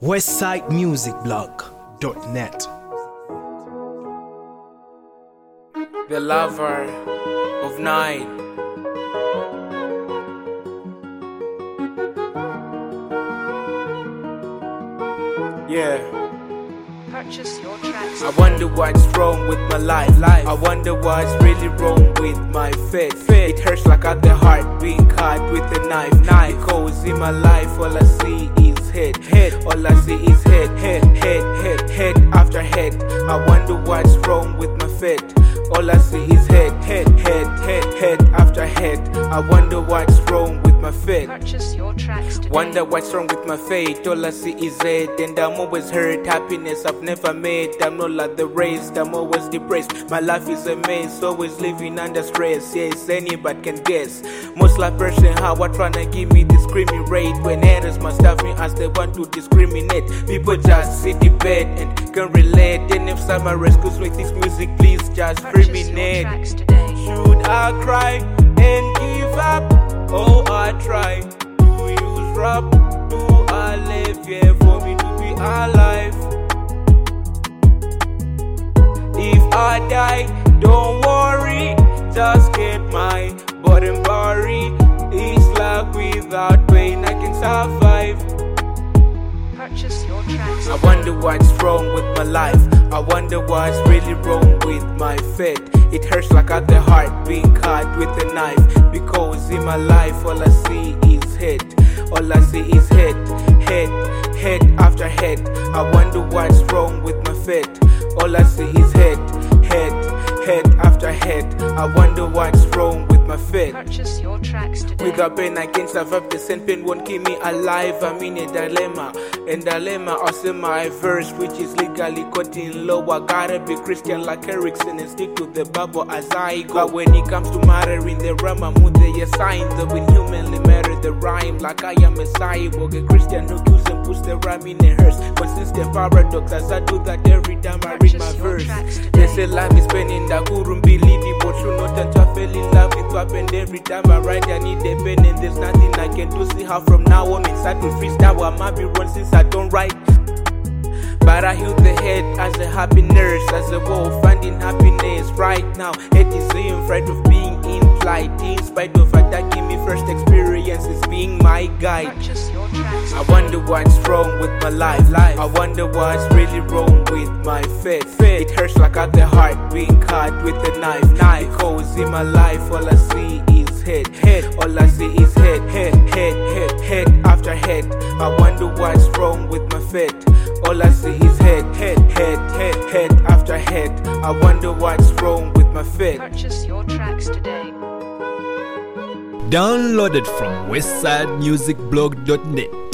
westsidemusicblog.net. The lover of nine. Yeah. Purchase your tracks. I wonder what's wrong with my life. I wonder what's really wrong with my faith. It hurts like at the heart being cut with a knife. Because in my life all I see is head. All I see is head after head. I wonder what's wrong with my faith. All I see is head after head. I wonder what's wrong with my faith. Purchase your tracks today. Wonder what's wrong with my faith. All I see is head, and I'm always hurt. Happiness I've never made. I'm not like the rest. I'm always depressed. My life is a mess. Always living under stress. Yes, anybody can guess. Most like person how I tryna give me discriminate. When haters must have me as they want to discriminate. People just sit in bed and can relate. And if someone rescues me this music, please just Purchase your terminate. tracks today. Should I cry and give up? Oh, I try to use rap. Do I live? Yeah, for me to be alive. If I die, don't worry. Just get my bottom buried. It's like without pain I can survive. Purchase your tracks. I wonder what's wrong with my life. I wonder what's really wrong with my faith. It hurts like at the heart being cut with a knife. Because in my life all I see is head. All I see is head after head. I wonder what's wrong with my faith. All I see is head after head. I wonder what's wrong with my faith. Purchase your tracks today. Without pain I can't survive, the same pain won't keep me alive. I'm in a dilemma, and dilemma I'll say my verse, which is legally caught in law. I gotta be Christian like Erickson and stick to the Bible as I go. But when it comes to mattering the rhyme, I'm with the sign that when humanly matter the rhyme, like I am a cyborg, a Christian who kills and puts the rhyme in a hearse. Consistent paradox as I do that every time I read my verse. They say life is pain I couldn't believe it, but you know that I fell in love with what happened every time I write. I need a pen and there's nothing I can do. See how from now on inside to freestyle I might be wrong since I don't write. But I heal the head as a happy nurse, as a wolf finding happiness right now. It is in fright of being in flight, in spite of attacking me. First experience is being my guide. Purchase your tracks. I wonder what's wrong with my life. I wonder what's really wrong with my faith. It hurts like at the heart being cut with a knife. Because in my life all I see is head. All I see is head after head. I wonder what's wrong with my faith. All I see is head after head. I wonder what's wrong with my faith. Purchase your tracks today. Downloaded from westsidemusicblog.net.